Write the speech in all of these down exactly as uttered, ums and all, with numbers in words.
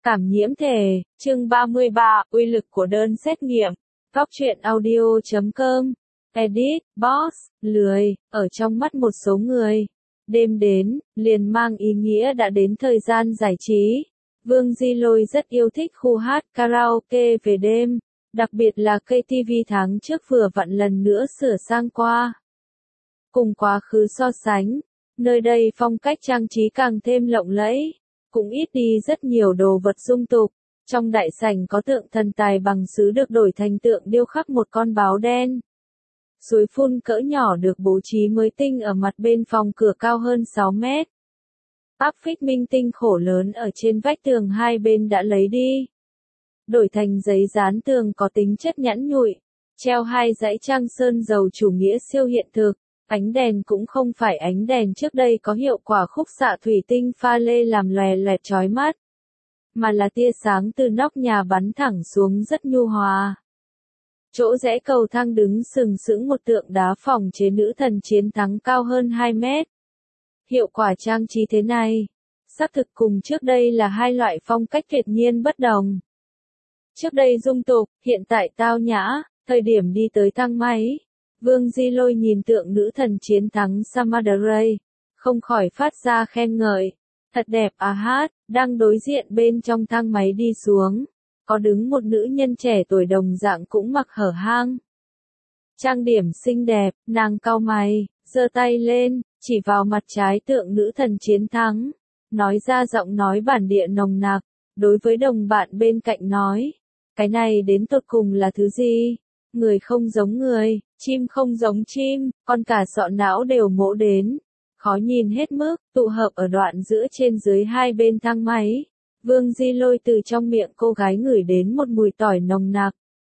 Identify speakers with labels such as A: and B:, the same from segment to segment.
A: Cảm nhiễm thể, chương ba mươi ba, uy lực của đơn xét nghiệm. Góc truyện audio chấm com. Edit, boss, lười, ở trong mắt một số người. Đêm đến, liền mang ý nghĩa đã đến thời gian giải trí. Vương Di Lôi rất yêu thích khu hát karaoke về đêm, đặc biệt là ca tê vê tháng trước vừa vặn lần nữa sửa sang qua. Cùng quá khứ so sánh, nơi đây phong cách trang trí càng thêm lộng lẫy, cũng ít đi rất nhiều đồ vật dung tục. Trong đại sảnh có tượng thần tài bằng sứ được đổi thành tượng điêu khắc một con báo đen. Suối phun cỡ nhỏ được bố trí mới tinh ở mặt bên phòng cửa cao hơn sáu mét. Áp phích minh tinh khổ lớn ở trên vách tường hai bên đã lấy đi. Đổi thành giấy dán tường có tính chất nhẵn nhụi. Treo hai dãy trang sơn dầu chủ nghĩa siêu hiện thực. Ánh đèn cũng không phải ánh đèn trước đây có hiệu quả khúc xạ thủy tinh pha lê làm lòe loẹt chói mắt, mà là tia sáng từ nóc nhà bắn thẳng xuống rất nhu hòa. Chỗ rẽ cầu thang đứng sừng sững một tượng đá phòng chế nữ thần chiến thắng cao hơn hai mét. Hiệu quả trang trí thế này, xác thực cùng trước đây là hai loại phong cách tuyệt nhiên bất đồng. Trước đây dung tục, hiện tại tao nhã, thời điểm đi tới thang máy. Vương Di Lôi nhìn tượng nữ thần chiến thắng Samadray, không khỏi phát ra khen ngợi. Thật đẹp à hát, đang đối diện bên trong thang máy đi xuống. Có đứng một nữ nhân trẻ tuổi đồng dạng cũng mặc hở hang. Trang điểm xinh đẹp, nàng cau mày, giơ tay lên, chỉ vào mặt trái tượng nữ thần chiến thắng. Nói ra giọng nói bản địa nồng nặc, đối với đồng bạn bên cạnh nói. Cái này đến tột cùng là thứ gì? Người không giống người, chim không giống chim, con cả sọ não đều mỗ đến. Khó nhìn hết mức, tụ hợp ở đoạn giữa trên dưới hai bên thang máy. Vương Di Lôi từ trong miệng cô gái ngửi đến một mùi tỏi nồng nặc.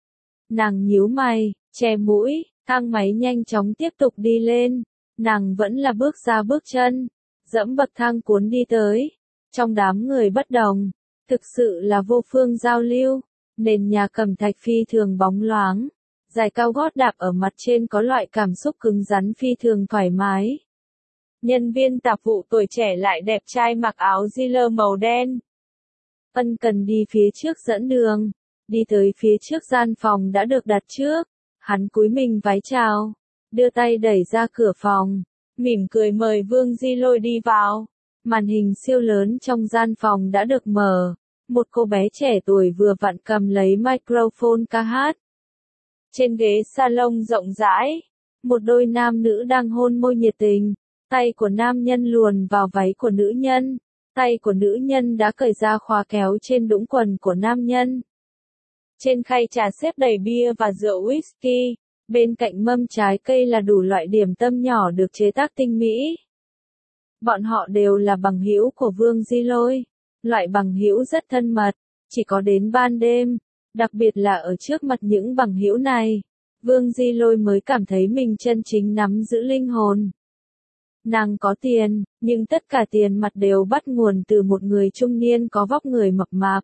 A: Nàng nhíu mày, che mũi, thang máy nhanh chóng tiếp tục đi lên. Nàng vẫn là bước ra bước chân, dẫm bậc thang cuốn đi tới. Trong đám người bất đồng, thực sự là vô phương giao lưu. Nền nhà cẩm thạch phi thường bóng loáng. Giày cao gót đạp ở mặt trên có loại cảm xúc cứng rắn phi thường thoải mái. Nhân viên tạp vụ tuổi trẻ lại đẹp trai mặc áo Ziller màu đen. Ân cần đi phía trước dẫn đường. Đi tới phía trước gian phòng đã được đặt trước. Hắn cúi mình vái chào. Đưa tay đẩy ra cửa phòng. Mỉm cười mời Vương Di Lôi đi vào. Màn hình siêu lớn trong gian phòng đã được mở. Một cô bé trẻ tuổi vừa vặn cầm lấy microphone ca hát. Trên ghế salon rộng rãi, một đôi nam nữ đang hôn môi nhiệt tình. Tay của nam nhân luồn vào váy của nữ nhân. Tay của nữ nhân đã cởi ra khóa kéo trên đũng quần của nam nhân. Trên khay trà xếp đầy bia và rượu whisky. Bên cạnh mâm trái cây là đủ loại điểm tâm nhỏ được chế tác tinh mỹ. Bọn họ đều là bằng hữu của Vương Di Lôi. Loại bằng hữu rất thân mật, chỉ có đến ban đêm. Đặc biệt là ở trước mặt những bằng hữu này, Vương Di Lôi mới cảm thấy mình chân chính nắm giữ linh hồn. Nàng có tiền, nhưng tất cả tiền mặt đều bắt nguồn từ một người trung niên có vóc người mập mạp.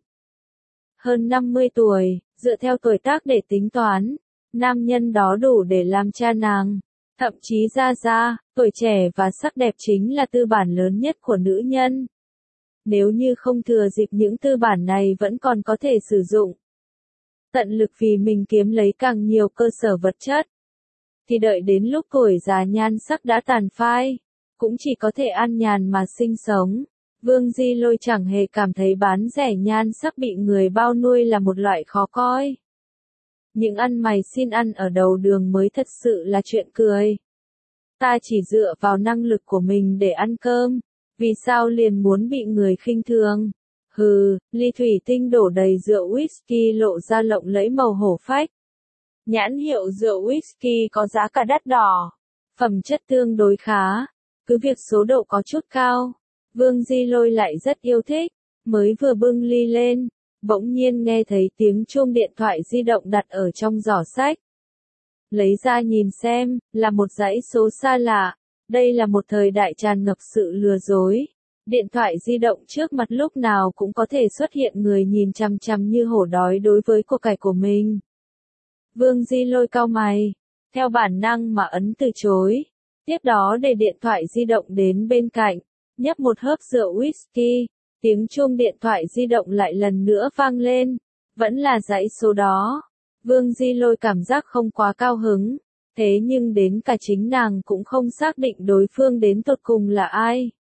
A: Hơn năm mươi tuổi, dựa theo tuổi tác để tính toán, nam nhân đó đủ để làm cha nàng. Thậm chí ra ra, tuổi trẻ và sắc đẹp chính là tư bản lớn nhất của nữ nhân. Nếu như không thừa dịp những tư bản này vẫn còn có thể sử dụng. Tận lực vì mình kiếm lấy càng nhiều cơ sở vật chất. Thì đợi đến lúc tuổi già nhan sắc đã tàn phai, cũng chỉ có thể an nhàn mà sinh sống. Vương Di Lôi chẳng hề cảm thấy bán rẻ nhan sắc bị người bao nuôi là một loại khó coi. Những ăn mày xin ăn ở đầu đường mới thật sự là chuyện cười. Ta chỉ dựa vào năng lực của mình để ăn cơm, vì sao liền muốn bị người khinh thường? Hừ, ly thủy tinh đổ đầy rượu whisky lộ ra lộng lẫy màu hổ phách. Nhãn hiệu rượu whisky có giá cả đắt đỏ. Phẩm chất tương đối khá. Cứ việc số độ có chút cao. Vương Di Lôi lại rất yêu thích. Mới vừa bưng ly lên. Bỗng nhiên nghe thấy tiếng chuông điện thoại di động đặt ở trong giỏ sách. Lấy ra nhìn xem, là một dãy số xa lạ. Đây là một thời đại tràn ngập sự lừa dối. Điện thoại di động trước mặt lúc nào cũng có thể xuất hiện người nhìn chằm chằm như hổ đói đối với của cải của mình. Vương Di Lôi cau mày, theo bản năng mà ấn từ chối. Tiếp đó để điện thoại di động đến bên cạnh, nhấp một hớp rượu whisky, Tiếng chuông điện thoại di động lại lần nữa vang lên, vẫn là dãy số đó. Vương Di Lôi cảm giác không quá cao hứng, thế nhưng đến cả chính nàng cũng không xác định đối phương đến tột cùng là ai.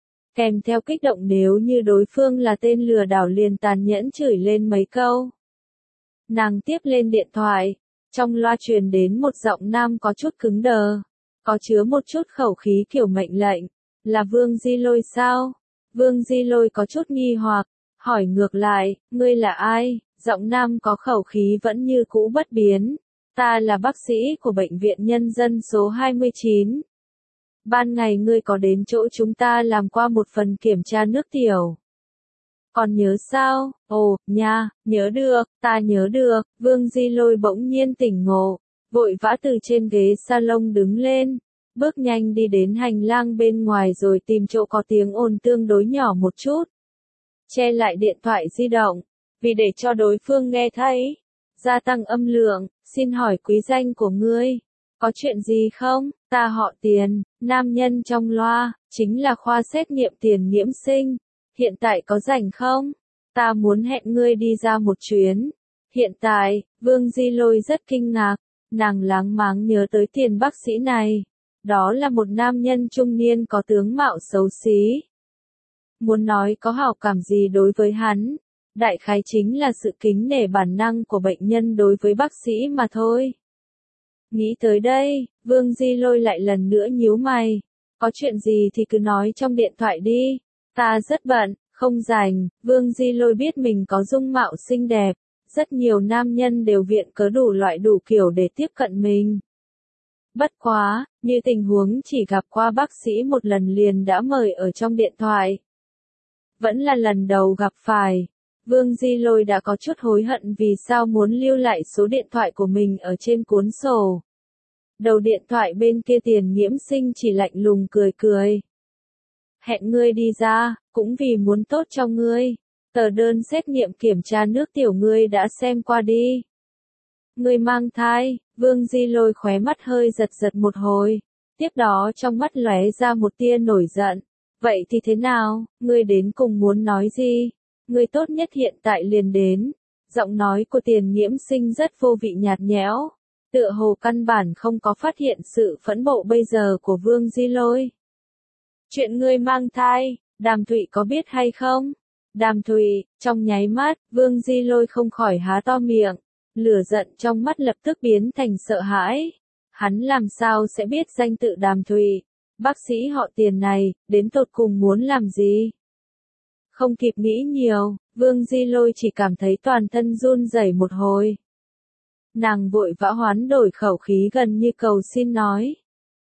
A: Kèm theo kích động nếu như đối phương là tên lừa đảo liền tàn nhẫn chửi lên mấy câu. Nàng tiếp lên điện thoại, trong loa truyền đến một giọng nam có chút cứng đờ, có chứa một chút khẩu khí kiểu mệnh lệnh, là Vương Di Lôi sao? Vương Di Lôi có chút nghi hoặc, hỏi ngược lại, ngươi là ai? Giọng nam có khẩu khí vẫn như cũ bất biến, ta là bác sĩ của bệnh viện nhân dân số hai mươi chín. Ban ngày ngươi có đến chỗ chúng ta làm qua một phần kiểm tra nước tiểu. Còn nhớ sao? Ồ, nha, nhớ được, ta nhớ được. Vương Di Lôi bỗng nhiên tỉnh ngộ, vội vã từ trên ghế salon đứng lên, bước nhanh đi đến hành lang bên ngoài rồi tìm chỗ có tiếng ồn tương đối nhỏ một chút. Che lại điện thoại di động, vì để cho đối phương nghe thấy. Gia tăng âm lượng, xin hỏi quý danh của ngươi, có chuyện gì không? Ta họ Tiền, nam nhân trong loa, chính là khoa xét nghiệm Tiền Nghiễm Sinh. Hiện tại có rảnh không? Ta muốn hẹn ngươi đi ra một chuyến. Hiện tại, Vương Di Lôi rất kinh ngạc, nàng láng máng nhớ tới Tiền bác sĩ này. Đó là một nam nhân trung niên có tướng mạo xấu xí. Muốn nói có hảo cảm gì đối với hắn, đại khái chính là sự kính nể bản năng của bệnh nhân đối với bác sĩ mà thôi. Nghĩ tới đây, Vương Di Lôi lại lần nữa nhíu mày. Có chuyện gì thì cứ nói trong điện thoại đi. Ta rất bận, không rảnh. Vương Di Lôi biết mình có dung mạo xinh đẹp. Rất nhiều nam nhân đều viện cớ đủ loại đủ kiểu để tiếp cận mình. Bất quá, như tình huống chỉ gặp qua bác sĩ một lần liền đã mời ở trong điện thoại. Vẫn là lần đầu gặp phải. Vương Di Lôi đã có chút hối hận vì sao muốn lưu lại số điện thoại của mình ở trên cuốn sổ. Đầu điện thoại bên kia Tiền Nghiễm Sinh chỉ lạnh lùng cười cười. Hẹn ngươi đi ra, cũng vì muốn tốt cho ngươi. Tờ đơn xét nghiệm kiểm tra nước tiểu ngươi đã xem qua đi. Ngươi mang thai, Vương Di Lôi khóe mắt hơi giật giật một hồi. Tiếp đó trong mắt lóe ra một tia nổi giận. Vậy thì thế nào, ngươi đến cùng muốn nói gì? Ngươi tốt nhất hiện tại liền đến. Giọng nói của Tiền Nghiễm Sinh rất vô vị nhạt nhẽo. Tựa hồ căn bản không có phát hiện sự phẫn nộ bây giờ của Vương Di Lôi. Chuyện ngươi mang thai, Đàm Thụy có biết hay không? Đàm Thụy, trong nháy mắt, Vương Di Lôi không khỏi há to miệng. Lửa giận trong mắt lập tức biến thành sợ hãi. Hắn làm sao sẽ biết danh tự Đàm Thụy? Bác sĩ họ Tiền này, đến tột cùng muốn làm gì? Không kịp nghĩ nhiều, Vương Di Lôi chỉ cảm thấy toàn thân run rẩy một hồi. Nàng vội vã hoán đổi khẩu khí gần như cầu xin nói.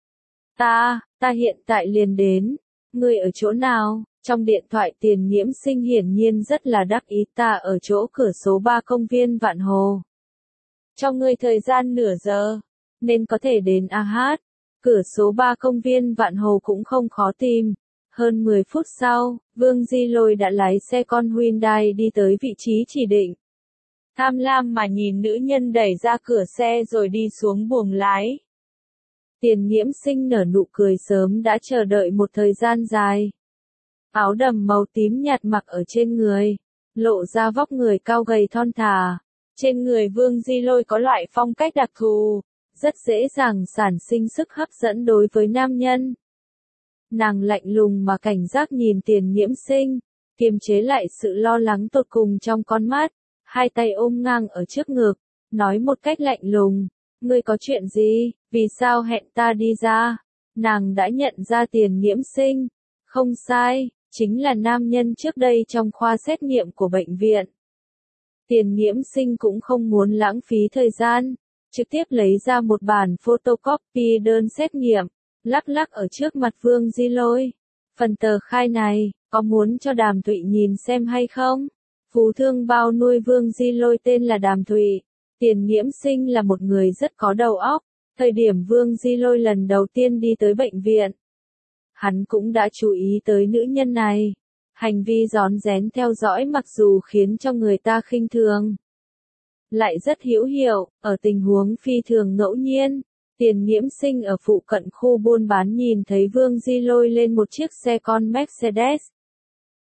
A: Ta, ta hiện tại liền đến. Ngươi ở chỗ nào? Trong điện thoại Tiền Nghiễm Sinh hiển nhiên rất là đắc ý, ta ở chỗ cửa số ba công viên Vạn Hồ. Cho ngươi thời gian nửa giờ, nên có thể đến a hát. Cửa số ba công viên Vạn Hồ cũng không khó tìm. Hơn mười phút sau, Vương Di Lôi đã lái xe con Hyundai đi tới vị trí chỉ định. Tham lam mà nhìn nữ nhân đẩy ra cửa xe rồi đi xuống buồng lái. Tiền Nghiễm Sinh nở nụ cười sớm đã chờ đợi một thời gian dài. Áo đầm màu tím nhạt mặc ở trên người, lộ ra vóc người cao gầy thon thả. Trên người Vương Di Lôi có loại phong cách đặc thù, rất dễ dàng sản sinh sức hấp dẫn đối với nam nhân. Nàng lạnh lùng mà cảnh giác nhìn Tiền Nghiễm Sinh, kiềm chế lại sự lo lắng tột cùng trong con mắt, hai tay ôm ngang ở trước ngực, nói một cách lạnh lùng, ngươi có chuyện gì, vì sao hẹn ta đi ra? Nàng đã nhận ra Tiền Nghiễm Sinh, không sai, chính là nam nhân trước đây trong khoa xét nghiệm của bệnh viện. Tiền Nghiễm Sinh cũng không muốn lãng phí thời gian, trực tiếp lấy ra một bản photocopy đơn xét nghiệm, lắc lắc ở trước mặt Vương Di Lôi. Phần tờ khai này, có muốn cho Đàm Thụy nhìn xem hay không? Phú thương bao nuôi Vương Di Lôi tên là Đàm Thụy. Tiền Nghiễm Sinh là một người rất có đầu óc. Thời điểm Vương Di Lôi lần đầu tiên đi tới bệnh viện, hắn cũng đã chú ý tới nữ nhân này. Hành vi rón rén theo dõi mặc dù khiến cho người ta khinh thường, lại rất hữu hiệu, ở tình huống phi thường ngẫu nhiên. Tiền Nghiễm Sinh ở phụ cận khu buôn bán nhìn thấy Vương Di Lôi lên một chiếc xe con Mercedes.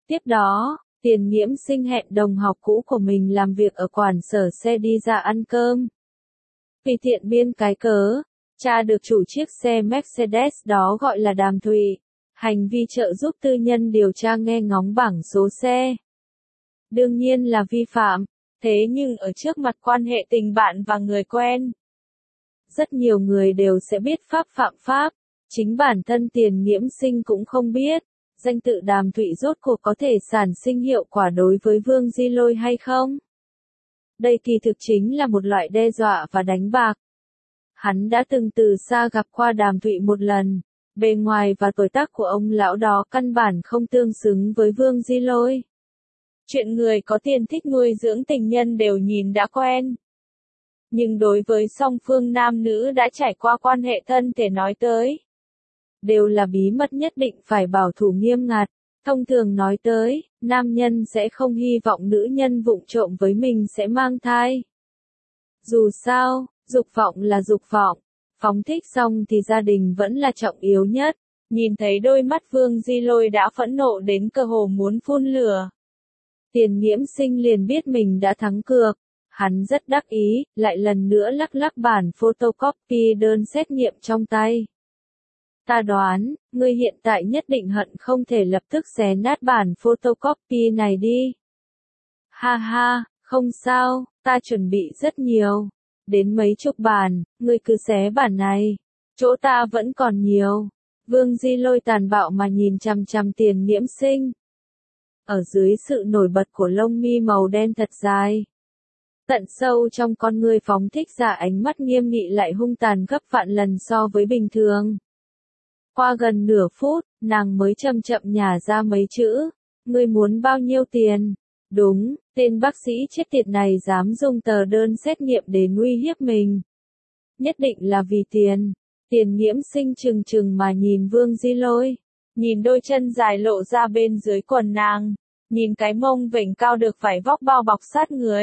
A: Tiếp đó, Tiền Nghiễm Sinh hẹn đồng học cũ của mình làm việc ở quản sở xe đi ra ăn cơm. Vì tiện biên cái cớ, cha được chủ chiếc xe Mercedes đó gọi là Đàm Thụy. Hành vi trợ giúp tư nhân điều tra nghe ngóng bảng số xe. Đương nhiên là vi phạm, thế nhưng ở trước mặt quan hệ tình bạn và người quen, rất nhiều người đều sẽ biết pháp phạm pháp. Chính bản thân Tiền Nghiễm Sinh cũng không biết, danh tự Đàm Thụy rốt cuộc có thể sản sinh hiệu quả đối với Vương Di Lôi hay không. Đây kỳ thực chính là một loại đe dọa và đánh bạc. Hắn đã từng từ xa gặp qua Đàm Thụy một lần, bề ngoài và tuổi tác của ông lão đó căn bản không tương xứng với Vương Di Lôi. Chuyện người có tiền thích nuôi dưỡng tình nhân đều nhìn đã quen. Nhưng đối với song phương nam nữ đã trải qua quan hệ thân thể nói tới, đều là bí mật nhất định phải bảo thủ nghiêm ngặt. Thông thường nói tới, nam nhân sẽ không hy vọng nữ nhân vụng trộm với mình sẽ mang thai. Dù sao, dục vọng là dục vọng, phóng thích xong thì gia đình vẫn là trọng yếu nhất. Nhìn thấy đôi mắt Vương Di Lôi đã phẫn nộ đến cơ hồ muốn phun lửa, Tiền Nghiễm Sinh liền biết mình đã thắng cược. Hắn rất đắc ý, lại lần nữa lắc lắc bản photocopy đơn xét nghiệm trong tay. Ta đoán, ngươi hiện tại nhất định hận không thể lập tức xé nát bản photocopy này đi. Ha ha, không sao, ta chuẩn bị rất nhiều. Đến mấy chục bản, ngươi cứ xé bản này. Chỗ ta vẫn còn nhiều. Vương Di Lôi tàn bạo mà nhìn chằm chằm Tiền Nghiễm Sinh. Ở dưới sự nổi bật của lông mi màu đen thật dài, tận sâu trong con ngươi phóng thích ra ánh mắt nghiêm nghị lại hung tàn gấp vạn lần so với bình thường. Qua gần nửa phút, nàng mới chậm chậm nhả ra mấy chữ. Ngươi muốn bao nhiêu tiền? Đúng, tên bác sĩ chết tiệt này dám dùng tờ đơn xét nghiệm để uy hiếp mình. Nhất định là vì tiền. Tiền Nghiễm Sinh trừng trừng mà nhìn Vương Di Lôi. Nhìn đôi chân dài lộ ra bên dưới quần nàng. Nhìn cái mông vểnh cao được vải vóc bao bọc sát người.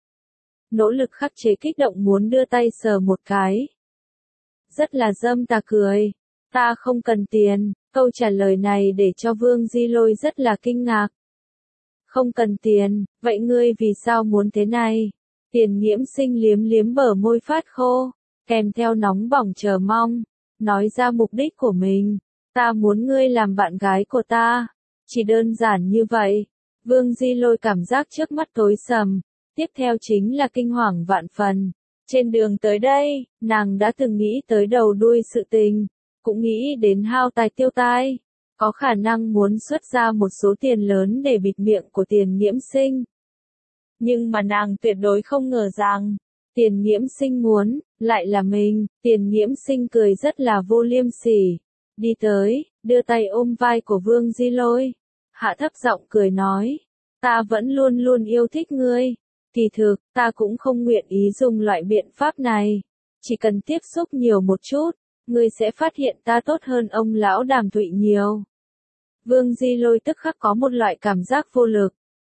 A: Nỗ lực khắc chế kích động muốn đưa tay sờ một cái. Rất là dâm tà cười. Ta không cần tiền. Câu trả lời này để cho Vương Di Lôi rất là kinh ngạc. Không cần tiền, vậy ngươi vì sao muốn thế này? Tiền Nghiễm Sinh liếm liếm bờ môi phát khô, kèm theo nóng bỏng chờ mong, nói ra mục đích của mình. Ta muốn ngươi làm bạn gái của ta. Chỉ đơn giản như vậy. Vương Di Lôi cảm giác trước mắt tối sầm. Tiếp theo chính là kinh hoàng vạn phần. Trên đường tới đây, nàng đã từng nghĩ tới đầu đuôi sự tình, cũng nghĩ đến hao tài tiêu tai, có khả năng muốn xuất ra một số tiền lớn để bịt miệng của Tiền Nghiễm Sinh. Nhưng mà nàng tuyệt đối không ngờ rằng, Tiền Nghiễm Sinh muốn, lại là mình. Tiền Nghiễm Sinh cười rất là vô liêm sỉ, đi tới, đưa tay ôm vai của Vương Di Lôi, hạ thấp giọng cười nói, ta vẫn luôn luôn yêu thích ngươi. Kỳ thực, ta cũng không nguyện ý dùng loại biện pháp này. Chỉ cần tiếp xúc nhiều một chút, ngươi sẽ phát hiện ta tốt hơn ông lão Đàm Thụy nhiều. Vương Di Lôi tức khắc có một loại cảm giác vô lực.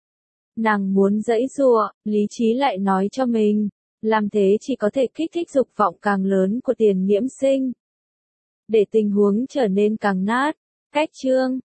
A: Nàng muốn giãy giụa, lý trí lại nói cho mình, làm thế chỉ có thể kích thích dục vọng càng lớn của Tiền Nghiễm Sinh, để tình huống trở nên càng nát. Cách chương